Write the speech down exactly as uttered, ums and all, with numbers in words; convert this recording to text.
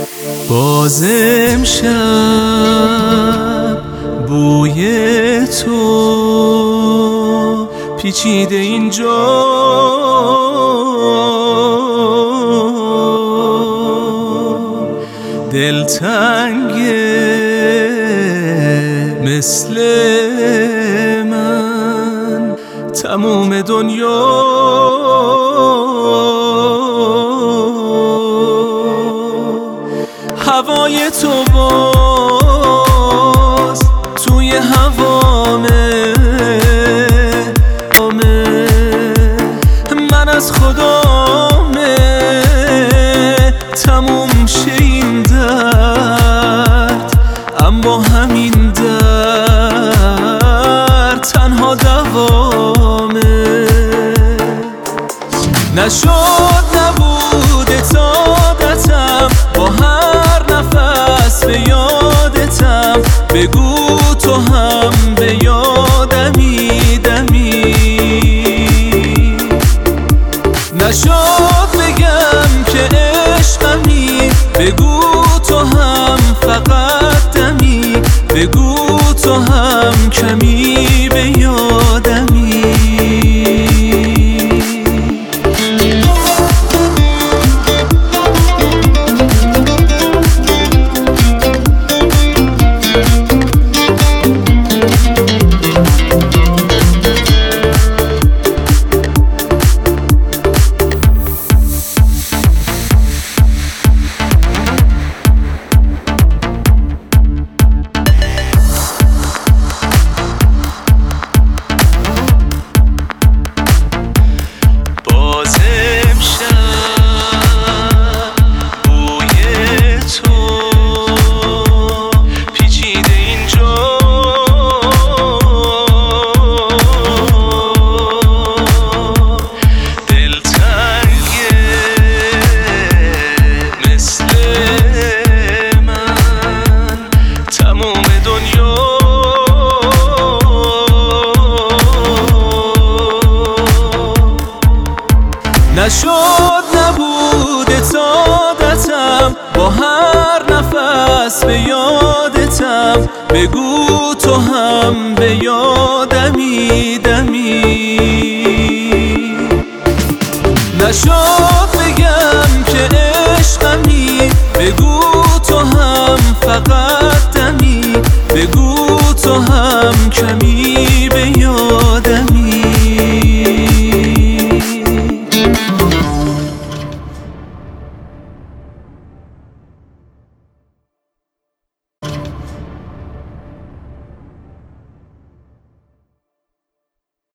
باز امشب بوی تو پیچیده اینجا، دلتنگه مثل من تموم دنیا. هوای تو باز توی هوامه، من از خدامه تموم شه این درد، اما همین درد تنها دوامه. نشد نبوده تادتم، با هر نفس به یادتم، بگو تو هم به یادمی دمی. نشد بگم که عشقمی، بگو تو هم فقط دمی، بگو تو هم کمی به یادمی. نشد نبوده تادتم، با هر نفس به یادتم، بگو تو هم به یادمی دمی. نشد بگم که عشقمی، بگو تو هم فقط دمی، بگو تو هم کمی